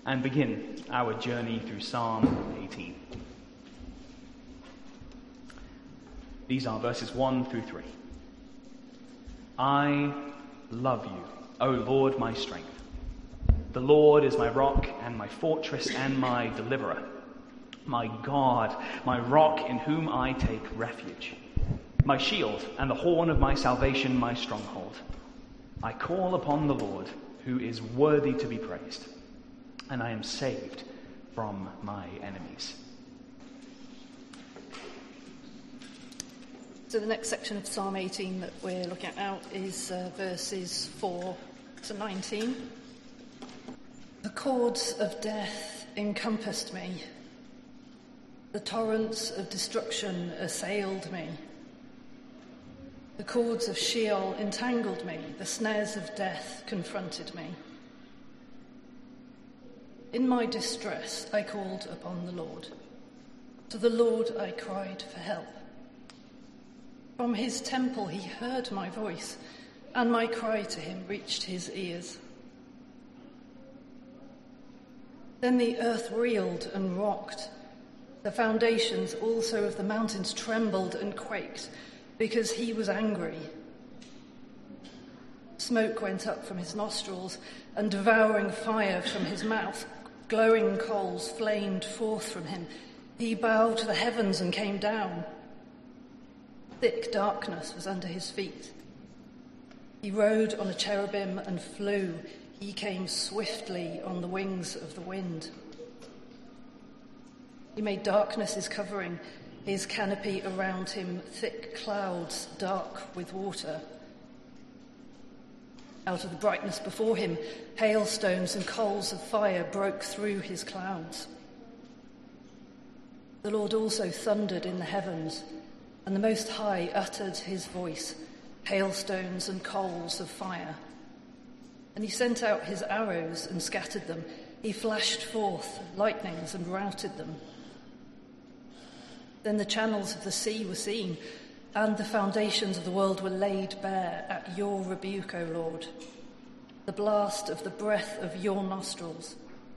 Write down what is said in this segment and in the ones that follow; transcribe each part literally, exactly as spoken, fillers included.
and begin our journey through Psalm eighteen. These are verses one through three. I love you, O Lord, my strength. The Lord is my rock and my fortress and my deliverer, my God, my rock in whom I take refuge, my shield and the horn of my salvation, my stronghold. I call upon the Lord, who is worthy to be praised, and I am saved from my enemies. So the next section of Psalm eighteen that we're looking at now is uh, verses four to nineteen. The cords of death encompassed me. The torrents of destruction assailed me. The cords of Sheol entangled me. The snares of death confronted me. In my distress, I called upon the Lord. To the Lord I cried for help. From his temple he heard my voice, and my cry to him reached his ears. Then the earth reeled and rocked. The foundations also of the mountains trembled and quaked, because he was angry. Smoke went up from his nostrils, and devouring fire from his mouth. Glowing coals flamed forth from him. He bowed to the heavens and came down. Thick darkness was under his feet. He rode on a cherubim and flew. He came swiftly on the wings of the wind. He made darkness his covering, his canopy around him, thick clouds dark with water. Out of the brightness before him, hailstones and coals of fire broke through his clouds. The Lord also thundered in the heavens, and the Most High uttered his voice, hailstones and coals of fire. And he sent out his arrows and scattered them. He flashed forth lightnings and routed them. Then the channels of the sea were seen, and the foundations of the world were laid bare at your rebuke, O Lord, the blast of the breath of your nostrils.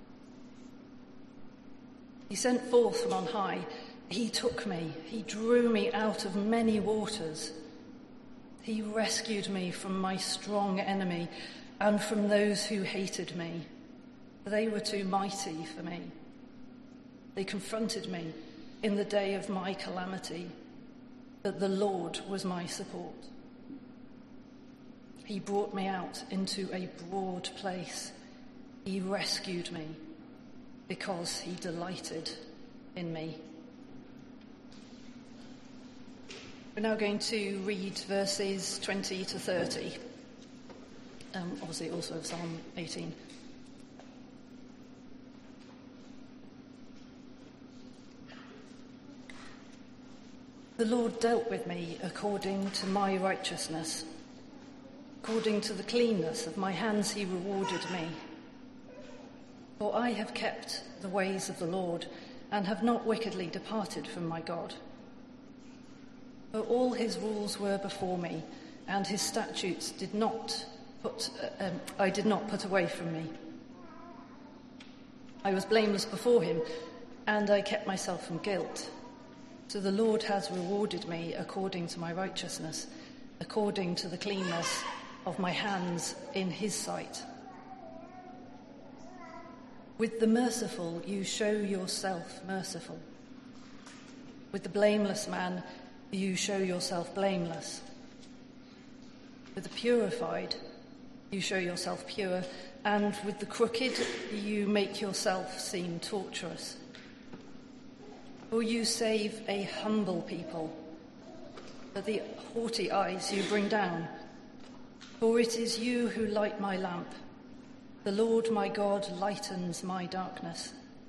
He sent forth from on high. He took me. He drew me out of many waters. He rescued me from my strong enemy and from those who hated me. They were too mighty for me. They confronted me in the day of my calamity, but the Lord was my support. He brought me out into a broad place. He rescued me because he delighted in me. We're now going to read verses twenty to thirty, um, obviously also of Psalm eighteen. The Lord dealt with me according to my righteousness. According to the cleanness of my hands he rewarded me. For I have kept the ways of the Lord and have not wickedly departed from my God. For all his rules were before me, and his statutes did not put, uh, um, I did not put away from me. I was blameless before him, and I kept myself from guilt. So the Lord has rewarded me according to my righteousness, according to the cleanness of my hands in his sight. With the merciful you show yourself merciful. With the blameless man you show yourself blameless. With the purified you show yourself pure, and with the crooked you make yourself seem tortuous. For you save a humble people, but the haughty eyes you bring down. For it is you who light my lamp. The Lord my God lightens my darkness.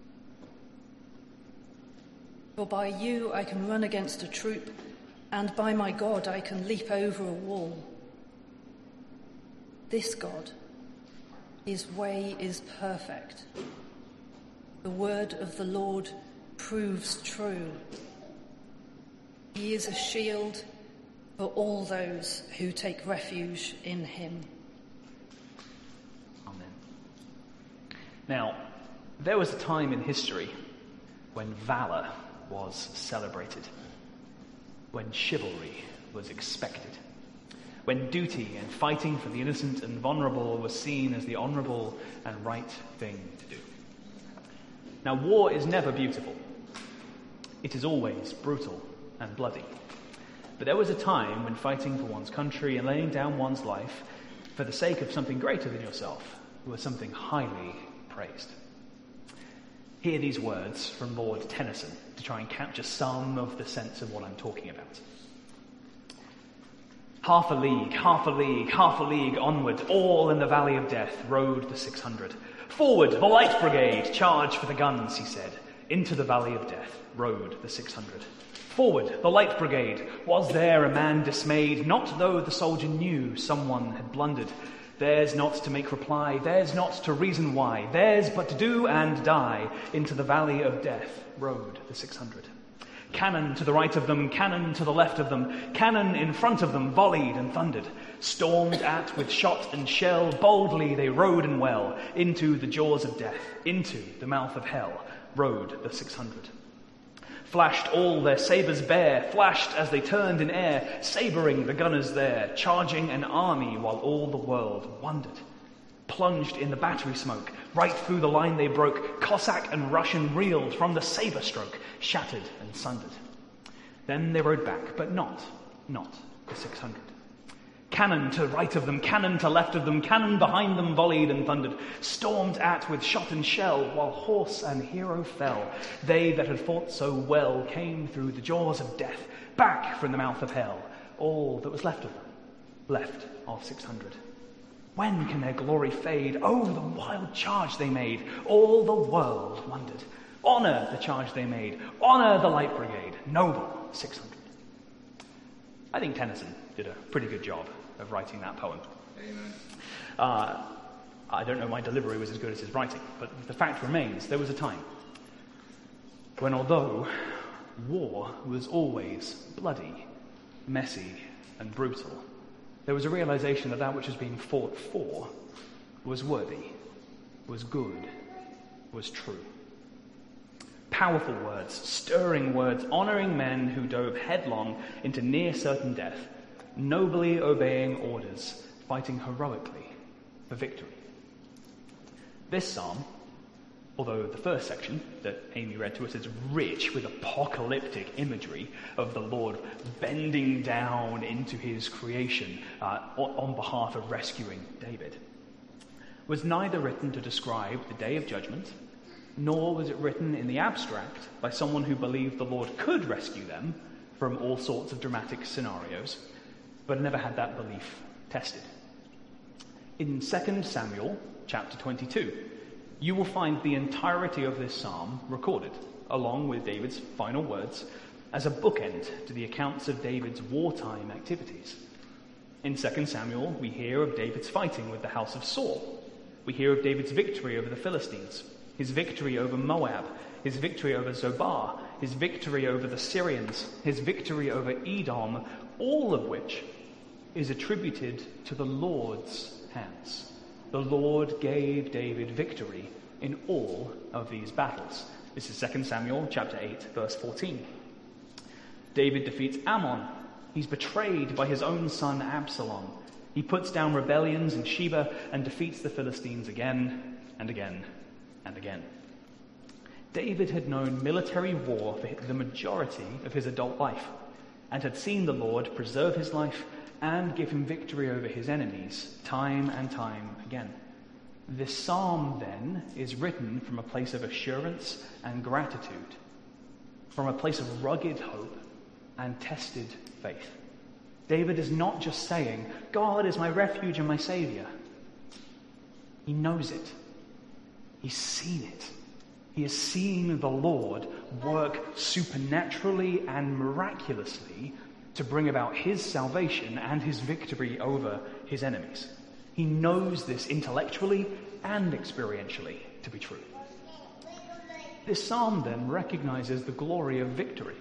For by you I can run against a troop, and by my God I can leap over a wall. This God, his way is perfect. The word of the Lord proves true. He is a shield for all those who take refuge in him. Amen. Now, There was a time in history when valor was celebrated, when chivalry was expected, when duty and fighting for the innocent and vulnerable was seen as the honourable and right thing to do. Now, war is never beautiful. It is always brutal and bloody. But there was a time when fighting for one's country and laying down one's life for the sake of something greater than yourself was something highly praised. Hear these words from Lord Tennyson to try and capture some of the sense of what I'm talking about. Half a league, half a league, half a league onward, all in the valley of death, rode the six hundred. Forward, the light brigade, charge for the guns, he said. Into the valley of death rode the six hundred. Forward, the light brigade. Was there a man dismayed? Not though the soldier knew someone had blundered. Theirs not to make reply, theirs not to reason why, theirs but to do and die. Into the valley of death rode the six hundred. Cannon to the right of them, cannon to the left of them, cannon in front of them volleyed and thundered. Stormed at with shot and shell, boldly they rode and well. Into the jaws of death, into the mouth of hell, rode the six hundred. Flashed all their sabres bare, flashed as they turned in air, sabering the gunners there, charging an army while all the world wondered. Plunged in the battery smoke, right through the line they broke, Cossack and Russian reeled from the sabre stroke, shattered and sundered. Then they rode back, but not, not the six hundred. Cannon to right of them, cannon to left of them, cannon behind them volleyed and thundered, stormed at with shot and shell, while horse and hero fell. They that had fought so well came through the jaws of death, back from the mouth of hell, all that was left of them, left of six hundred. When can their glory fade? Oh, the wild charge they made, all the world wondered. Honour the charge they made, honour the light brigade, noble six hundred. I think Tennyson did a pretty good job of writing that poem. Amen. Uh, I don't know my delivery was as good as his writing, but the fact remains there was a time when, although war was always bloody, messy, and brutal, there was a realization that that which was being fought for was worthy, was good, was true. Powerful words, stirring words, honouring men who dove headlong into near certain death, nobly obeying orders, fighting heroically for victory. This psalm, although the first section that Amy read to us is rich with apocalyptic imagery of the Lord bending down into his creation uh, on behalf of rescuing David, was neither written to describe the day of judgment, nor was it written in the abstract by someone who believed the Lord could rescue them from all sorts of dramatic scenarios, but never had that belief tested. In Second Samuel chapter twenty-two, you will find the entirety of this psalm recorded, along with David's final words, as a bookend to the accounts of David's wartime activities. In Second Samuel, we hear of David's fighting with the house of Saul. We hear of David's victory over the Philistines, his victory over Moab, his victory over Zobah, his victory over the Syrians, his victory over Edom, all of which is attributed to the Lord's hands. The Lord gave David victory in all of these battles. This is Second Samuel chapter eight, verse fourteen. David defeats Ammon. He's betrayed by his own son Absalom. He puts down rebellions in Sheba and defeats the Philistines again and again and again. David had known military war for the majority of his adult life and had seen the Lord preserve his life and give him victory over his enemies time and time again. This psalm, then, is written from a place of assurance and gratitude, from a place of rugged hope and tested faith. David is not just saying, God is my refuge and my saviour. He knows it. He's seen it. He has seen the Lord work supernaturally and miraculously to bring about his salvation and his victory over his enemies. He knows this intellectually and experientially to be true. This psalm then recognizes the glory of victory,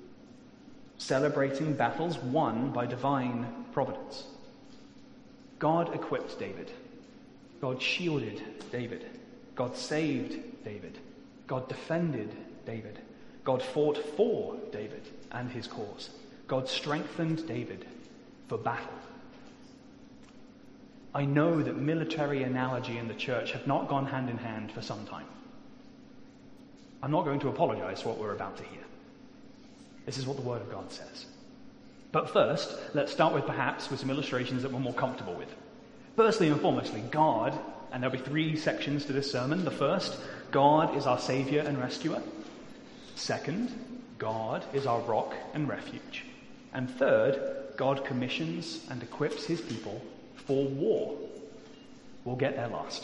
celebrating battles won by divine providence. God equipped David. God shielded David. God saved David. God defended David. God fought for David and his cause. God strengthened David for battle. I know that military analogy and the church have not gone hand in hand for some time. I'm not going to apologize for what we're about to hear. This is what the Word of God says. But first, let's start with perhaps with some illustrations that we're more comfortable with. Firstly and foremostly, God, and there'll be three sections to this sermon. The first, God is our Saviour and Rescuer. Second, God is our rock and refuge. And third, God commissions and equips his people for war. We'll get there last.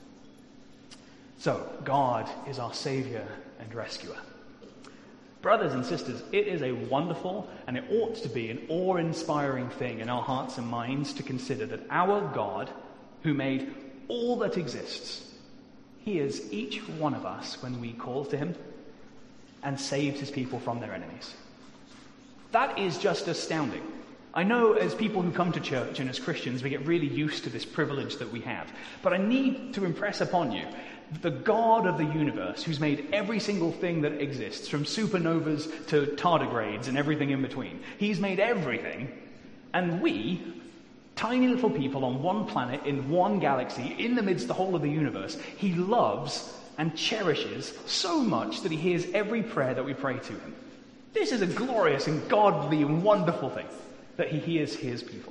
So, God is our Saviour and Rescuer. Brothers and sisters, it is a wonderful, and it ought to be an awe-inspiring thing in our hearts and minds to consider that our God, who made all that exists, hears each one of us when we call to him and saves his people from their enemies. That is just astounding. I know as people who come to church and as Christians, we get really used to this privilege that we have. But I need to impress upon you, the God of the universe, who's made every single thing that exists, from supernovas to tardigrades and everything in between. He's made everything. And we, tiny little people on one planet, in one galaxy, in the midst of the whole of the universe, he loves and cherishes so much that he hears every prayer that we pray to him. This is a glorious and godly and wonderful thing, that he hears his people.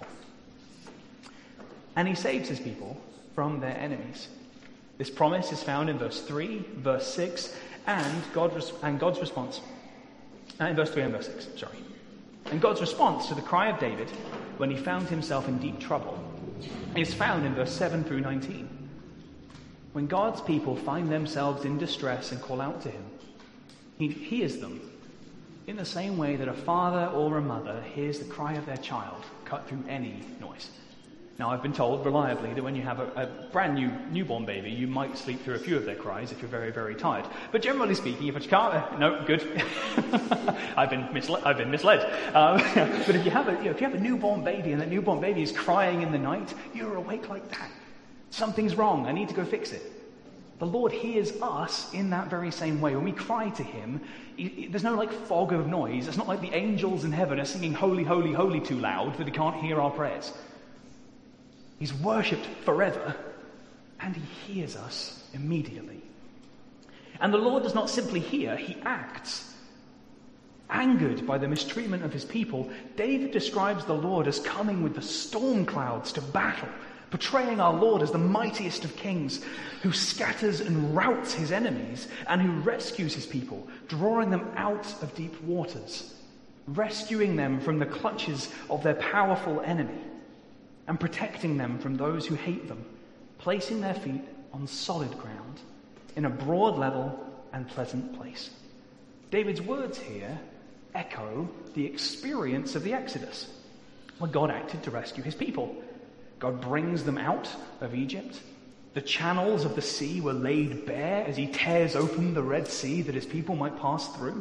And he saves his people from their enemies. This promise is found in verse three, verse six, and, God res- and God's response. Uh, in verse three and verse six, sorry. And God's response to the cry of David when he found himself in deep trouble is found in verse seven through nineteen. When God's people find themselves in distress and call out to him, he hears them in the same way that a father or a mother hears the cry of their child cut through any noise. Now, I've been told reliably that when you have a, a brand new newborn baby, you might sleep through a few of their cries if you're very, very tired. But generally speaking, if you can't, uh, no, good. I've been misled. I've been misled. Um, but if you have a, you know, if you have a newborn baby and that newborn baby is crying in the night, you're awake like that. Something's wrong. I need to go fix it. The Lord hears us in that very same way. When we cry to him, there's no like fog of noise. It's not like the angels in heaven are singing holy, holy, holy too loud that he can't hear our prayers. He's worshipped forever, and he hears us immediately. And the Lord does not simply hear, he acts. Angered by the mistreatment of his people, David describes the Lord as coming with the storm clouds to battle, portraying our Lord as the mightiest of kings, who scatters and routs his enemies, and who rescues his people, drawing them out of deep waters, rescuing them from the clutches of their powerful enemy, and protecting them from those who hate them, placing their feet on solid ground, in a broad level and pleasant place. David's words here echo the experience of the Exodus, where God acted to rescue his people. God brings them out of Egypt. The channels of the sea were laid bare as he tears open the Red Sea that his people might pass through.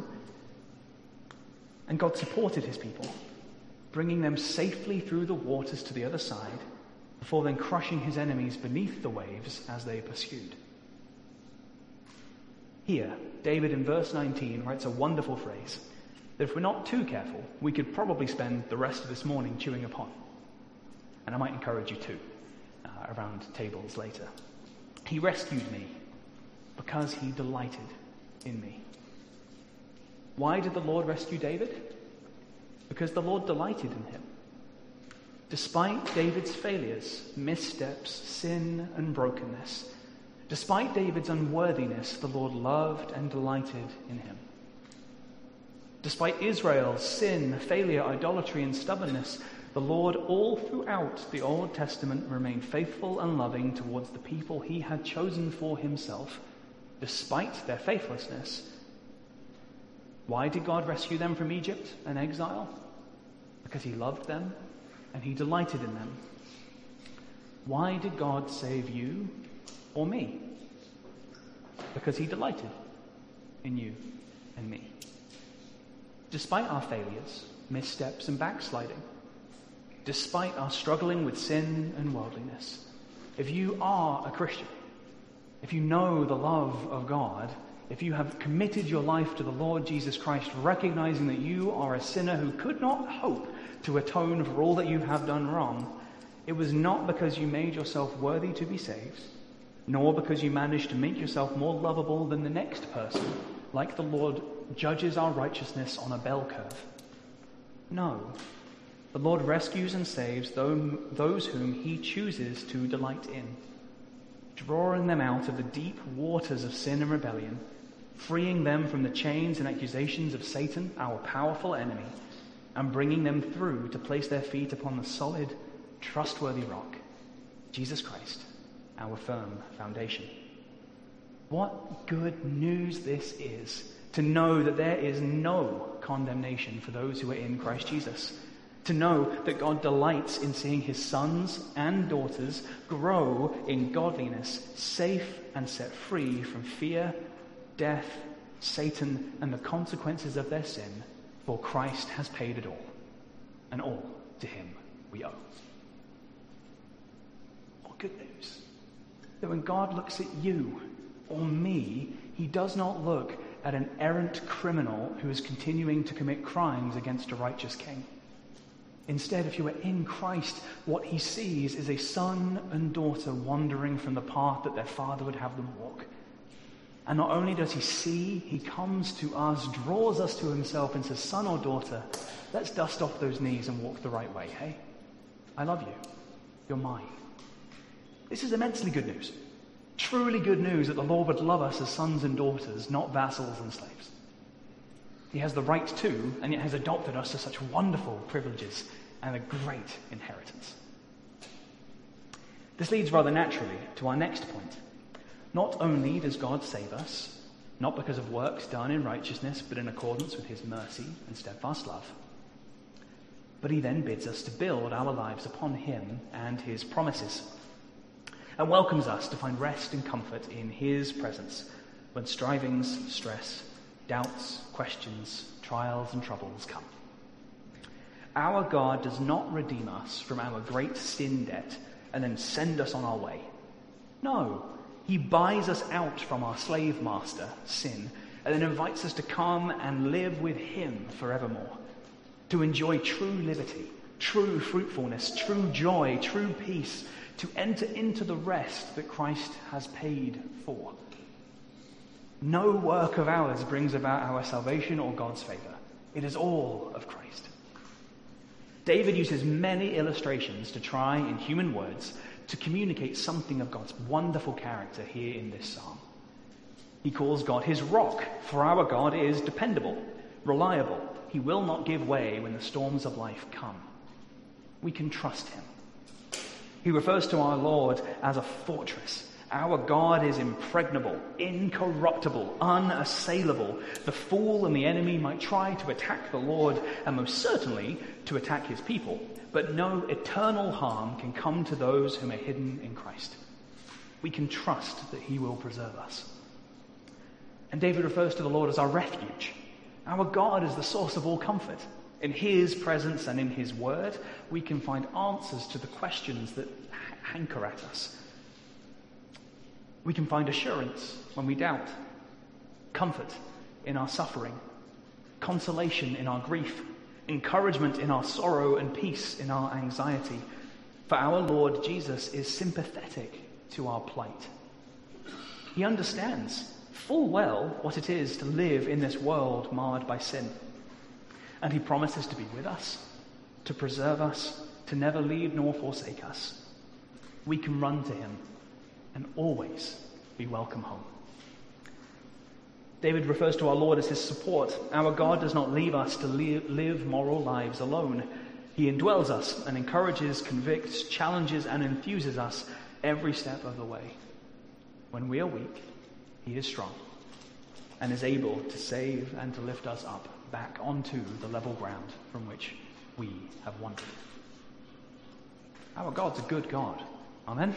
And God supported his people, bringing them safely through the waters to the other side, before then crushing his enemies beneath the waves as they pursued. Here, David in verse nineteen writes a wonderful phrase that if we're not too careful, we could probably spend the rest of this morning chewing upon. And I might encourage you to, uh, around tables later. He rescued me because he delighted in me. Why did the Lord rescue David? Because the Lord delighted in him. Despite David's failures, missteps, sin, and brokenness, despite David's unworthiness, the Lord loved and delighted in him. Despite Israel's sin, failure, idolatry, and stubbornness, the Lord all throughout the Old Testament remained faithful and loving towards the people he had chosen for himself, despite their faithlessness. Why did God rescue them from Egypt and exile? Because he loved them and he delighted in them. Why did God save you or me? Because he delighted in you and me. Despite our failures, missteps, and backsliding, despite our struggling with sin and worldliness, if you are a Christian, if you know the love of God, if you have committed your life to the Lord Jesus Christ, recognizing that you are a sinner who could not hope to atone for all that you have done wrong, it was not because you made yourself worthy to be saved, nor because you managed to make yourself more lovable than the next person, like the Lord judges our righteousness on a bell curve. No, the Lord rescues and saves those whom he chooses to delight in, drawing them out of the deep waters of sin and rebellion, freeing them from the chains and accusations of Satan, our powerful enemy, and bringing them through to place their feet upon the solid, trustworthy rock, Jesus Christ, our firm foundation. What good news this is, to know that there is no condemnation for those who are in Christ Jesus. To know that God delights in seeing his sons and daughters grow in godliness, safe and set free from fear, death, Satan, and the consequences of their sin, for Christ has paid it all, and all to him we owe. What good news! That when God looks at you or me, he does not look at an errant criminal who is continuing to commit crimes against a righteous king. Instead, if you are in Christ, what he sees is a son and daughter wandering from the path that their father would have them walk. And not only does he see, he comes to us, draws us to himself and says, son or daughter, let's dust off those knees and walk the right way, hey? I love you. You're mine. This is immensely good news. Truly good news that the Lord would love us as sons and daughters, not vassals and slaves. He has the right to, and yet has adopted us to such wonderful privileges and a great inheritance. This leads rather naturally to our next point. Not only does God save us, not because of works done in righteousness, but in accordance with his mercy and steadfast love, but he then bids us to build our lives upon him and his promises, and welcomes us to find rest and comfort in his presence when strivings, stress, doubts, questions, trials, and troubles come. Our God does not redeem us from our great sin debt and then send us on our way. No, he buys us out from our slave master, sin, and then invites us to come and live with him forevermore, to enjoy true liberty, true fruitfulness, true joy, true peace, to enter into the rest that Christ has paid for. No work of ours brings about our salvation or God's favor. It is all of Christ. David uses many illustrations to try, in human words, to communicate something of God's wonderful character here in this psalm. He calls God his rock, for our God is dependable, reliable. He will not give way when the storms of life come. We can trust him. He refers to our Lord as a fortress. Our God is impregnable, incorruptible, unassailable. The fool and the enemy might try to attack the Lord, and most certainly to attack his people, but no eternal harm can come to those whom are hidden in Christ. We can trust that he will preserve us. And David refers to the Lord as our refuge. Our God is the source of all comfort. In his presence and in his word, we can find answers to the questions that hanker at us. We can find assurance when we doubt, comfort in our suffering, consolation in our grief, encouragement in our sorrow, and peace in our anxiety. For our Lord Jesus is sympathetic to our plight. He understands full well what it is to live in this world marred by sin. And he promises to be with us, to preserve us, to never leave nor forsake us. We can run to him and always be welcome home. David refers to our Lord as his support. Our God does not leave us to live moral lives alone. He indwells us and encourages, convicts, challenges, and enthuses us every step of the way. When we are weak, he is strong and is able to save and to lift us up back onto the level ground from which we have wandered. Our God's a good God. Amen?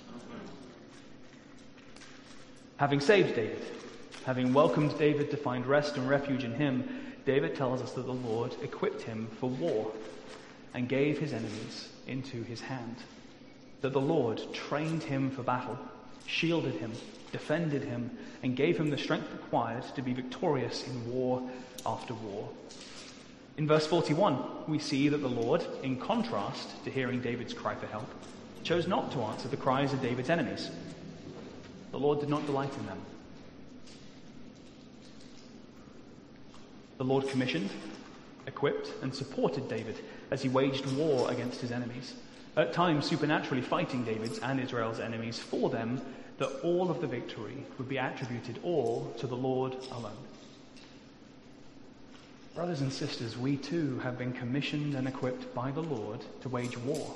Having saved David, having welcomed David to find rest and refuge in him, David tells us that the Lord equipped him for war and gave his enemies into his hand. That the Lord trained him for battle, shielded him, defended him, and gave him the strength required to be victorious in war after war. In verse forty-one, we see that the Lord, in contrast to hearing David's cry for help, chose not to answer the cries of David's enemies. The Lord did not delight in them. The Lord commissioned, equipped, and supported David as he waged war against his enemies, at times supernaturally fighting David's and Israel's enemies for them, that all of the victory would be attributed all to the Lord alone. Brothers and sisters, we too have been commissioned and equipped by the Lord to wage war.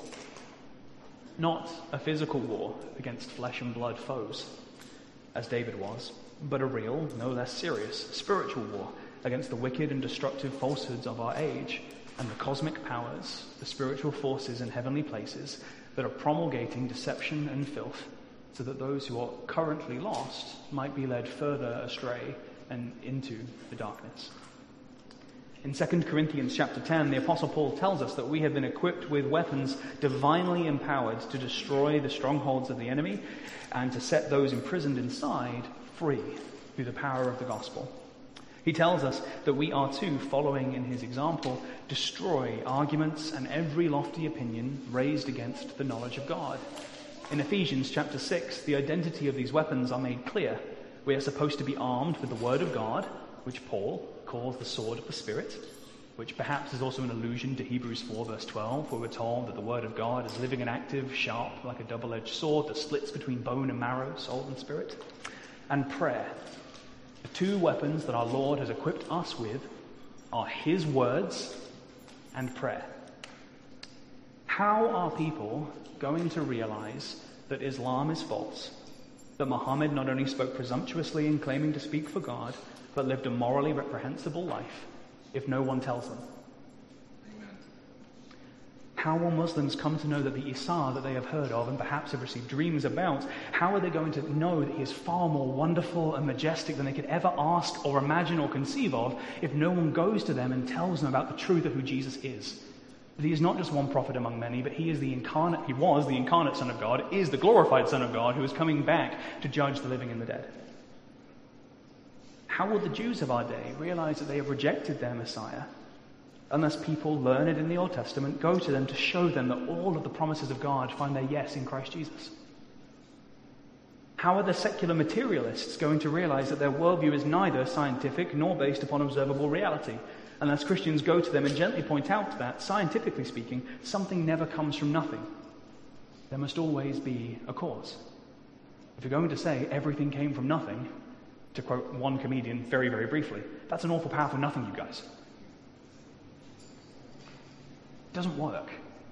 Not a physical war against flesh and blood foes, as David was, but a real, no less serious, spiritual war against the wicked and destructive falsehoods of our age and the cosmic powers, the spiritual forces in heavenly places that are promulgating deception and filth, so that those who are currently lost might be led further astray and into the darkness. In Second Corinthians chapter ten, the Apostle Paul tells us that we have been equipped with weapons divinely empowered to destroy the strongholds of the enemy and to set those imprisoned inside free through the power of the gospel. He tells us that we are too, following in his example, destroy arguments and every lofty opinion raised against the knowledge of God. In Ephesians chapter six, the identity of these weapons are made clear. We are supposed to be armed with the word of God, which Paul calls the sword of the Spirit, which perhaps is also an allusion to Hebrews four verse twelve, where we're told that the word of God is living and active, sharp like a double-edged sword that splits between bone and marrow, soul and spirit. And prayer. The two weapons that our Lord has equipped us with are his words and prayer. How are people going to realize that Islam is false, that Muhammad not only spoke presumptuously in claiming to speak for God, but lived a morally reprehensible life, if no one tells them? Amen. How will Muslims come to know that the Isa that they have heard of and perhaps have received dreams about, how are they going to know that he is far more wonderful and majestic than they could ever ask or imagine or conceive of if no one goes to them and tells them about the truth of who Jesus is? That he is not just one prophet among many, but he is the incarnate, he was the incarnate Son of God, is the glorified Son of God who is coming back to judge the living and the dead. How will the Jews of our day realize that they have rejected their Messiah unless people learned in the Old Testament go to them to show them that all of the promises of God find their yes in Christ Jesus? How are the secular materialists going to realize that their worldview is neither scientific nor based upon observable reality unless Christians go to them and gently point out that, scientifically speaking, something never comes from nothing? There must always be a cause. If you're going to say everything came from nothing, to quote one comedian very, very briefly, that's an awful powerful nothing, you guys. It doesn't work.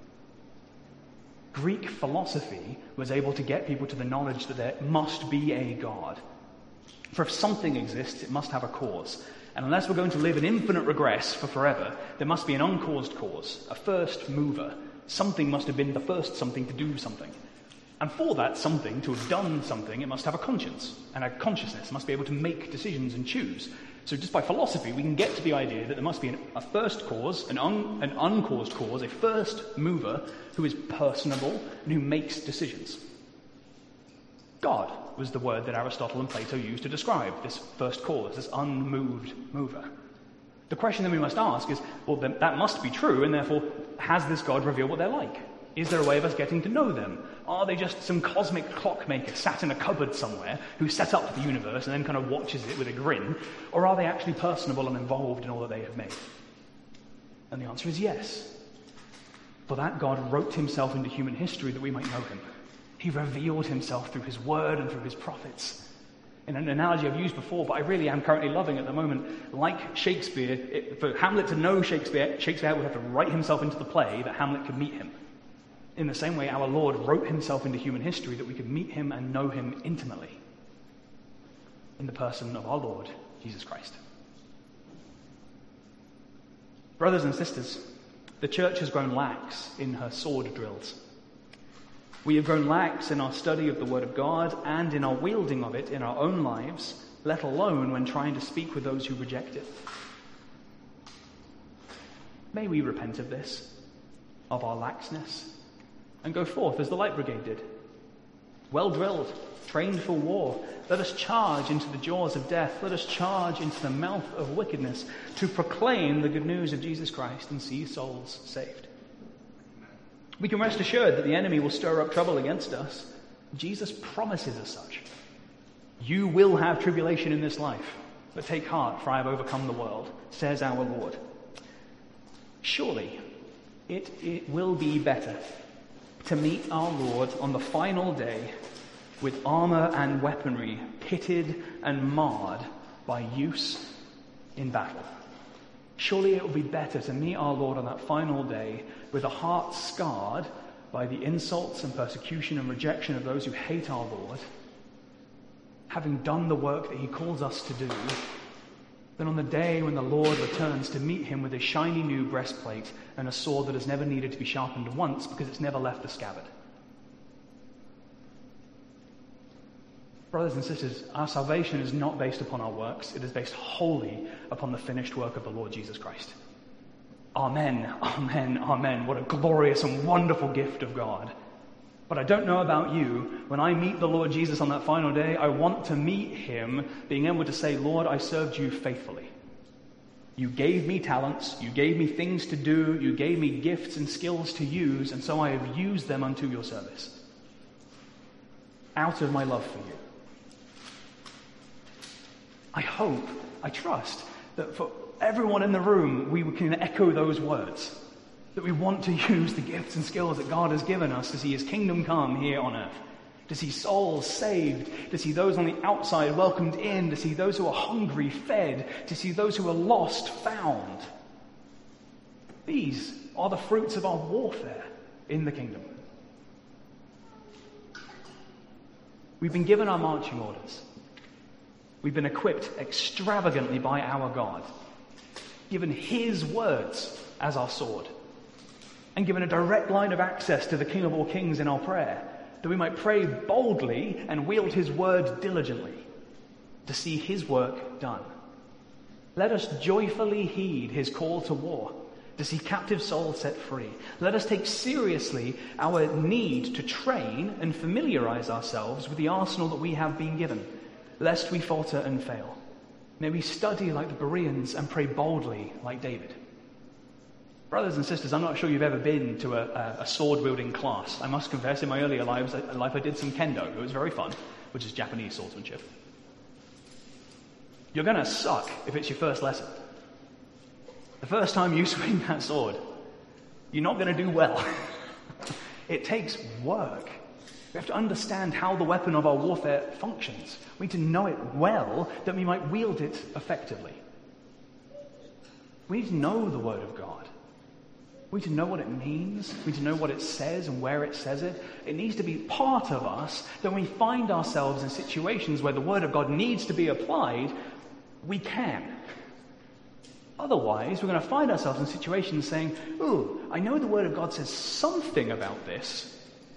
Greek philosophy was able to get people to the knowledge that there must be a God. For if something exists, it must have a cause. And unless we're going to live in infinite regress for forever, there must be an uncaused cause, a first mover. Something must have been the first something to do something. And for that something to have done something, it must have a conscience, and a consciousness must be able to make decisions and choose. So just by philosophy, we can get to the idea that there must be an, a first cause, an, un, an uncaused cause, a first mover who is personable and who makes decisions. God was the word that Aristotle and Plato used to describe this first cause, this unmoved mover. The question that we must ask is, well, then that must be true, and therefore, has this God revealed what they're like? Is there a way of us getting to know them? Are they just some cosmic clockmaker sat in a cupboard somewhere who set up the universe and then kind of watches it with a grin? Or are they actually personable and involved in all that they have made? And the answer is yes. For that God wrote himself into human history that we might know him. He revealed himself through his word and through his prophets. In an analogy I've used before, but I really am currently loving at the moment, like Shakespeare, it, for Hamlet to know Shakespeare, Shakespeare would have to write himself into the play that Hamlet could meet him. In the same way, our Lord wrote himself into human history that we could meet him and know him intimately in the person of our Lord, Jesus Christ. Brothers and sisters, the church has grown lax in her sword drills. We have grown lax in our study of the Word of God and in our wielding of it in our own lives, let alone when trying to speak with those who reject it. May we repent of this, of our laxness, and go forth as the Light Brigade did. well drilled, trained for war. Let us charge into the jaws of death. Let us charge into the mouth of wickedness to proclaim the good news of Jesus Christ and see souls saved. We can rest assured that the enemy will stir up trouble against us. Jesus promises us such. You will have tribulation in this life, but take heart, for I have overcome the world, says our Lord. Surely it, it will be better to meet our Lord on the final day with armor and weaponry pitted and marred by use in battle. Surely it will be better to meet our Lord on that final day with a heart scarred by the insults and persecution and rejection of those who hate our Lord, having done the work that he calls us to do, than on the day when the Lord returns to meet him with a shiny new breastplate and a sword that has never needed to be sharpened once because it's never left the scabbard. Brothers and sisters, our salvation is not based upon our works. It is based wholly upon the finished work of the Lord Jesus Christ. Amen, amen, amen. What a glorious and wonderful gift of God. But I don't know about you. When I meet the Lord Jesus on that final day, I want to meet him being able to say, Lord, I served you faithfully. You gave me talents. You gave me things to do. You gave me gifts and skills to use, and so I have used them unto your service. Out of my love for you. I hope, I trust, that for everyone in the room, we can echo those words. That we want to use the gifts and skills that God has given us to see his kingdom come here on earth. To see souls saved. To see those on the outside welcomed in. To see those who are hungry fed. To see those who are lost found. These are the fruits of our warfare in the kingdom. We've been given our marching orders. We've been equipped extravagantly by our God. Given his words as our sword. And given a direct line of access to the King of all kings in our prayer, that we might pray boldly and wield his word diligently to see his work done. Let us joyfully heed his call to war, to see captive souls set free. Let us take seriously our need to train and familiarize ourselves with the arsenal that we have been given, lest we falter and fail. May we study like the Bereans and pray boldly like David. Brothers and sisters, I'm not sure you've ever been to a, a sword-wielding class. I must confess, in my earlier lives, life I did some kendo. It was very fun, which is Japanese swordsmanship. You're going to suck if it's your first lesson. The first time you swing that sword, you're not going to do well. It takes work. We have to understand how the weapon of our warfare functions. We need to know it well that we might wield it effectively. We need to know the Word of God. We need to know what it means. We need to know what it says and where it says it. It needs to be part of us that when we find ourselves in situations where the Word of God needs to be applied, we can. Otherwise, we're going to find ourselves in situations saying, ooh, I know the Word of God says something about this.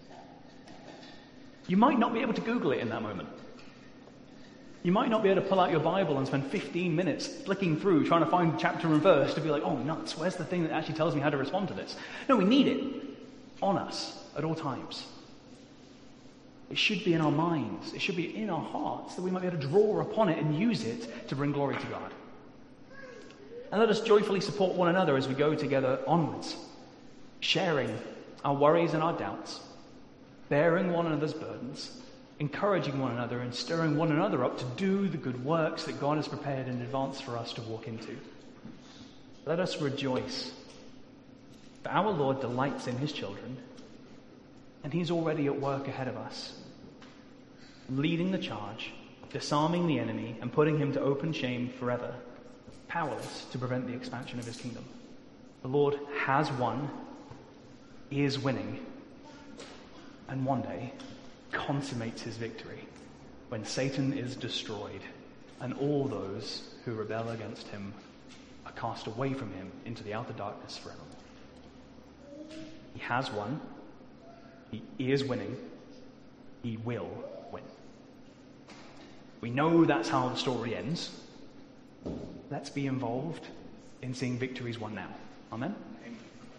You might not be able to Google it in that moment. You might not be able to pull out your Bible and spend fifteen minutes flicking through trying to find chapter and verse to be like, oh, nuts, where's the thing that actually tells me how to respond to this? No, we need it on us at all times. It should be in our minds. It should be in our hearts that we might be able to draw upon it and use it to bring glory to God. And let us joyfully support one another as we go together onwards, sharing our worries and our doubts, bearing one another's burdens, encouraging one another and stirring one another up to do the good works that God has prepared in advance for us to walk into. Let us rejoice. For our Lord delights in his children, and he's already at work ahead of us, leading the charge, disarming the enemy, and putting him to open shame forever, powerless to prevent the expansion of his kingdom. The Lord has won, is winning, and one day consummates his victory when Satan is destroyed and all those who rebel against him are cast away from him into the outer darkness forevermore. He has won. He is winning. He will win. We know that's how the story ends. Let's be involved in seeing victories won now. Amen? Amen.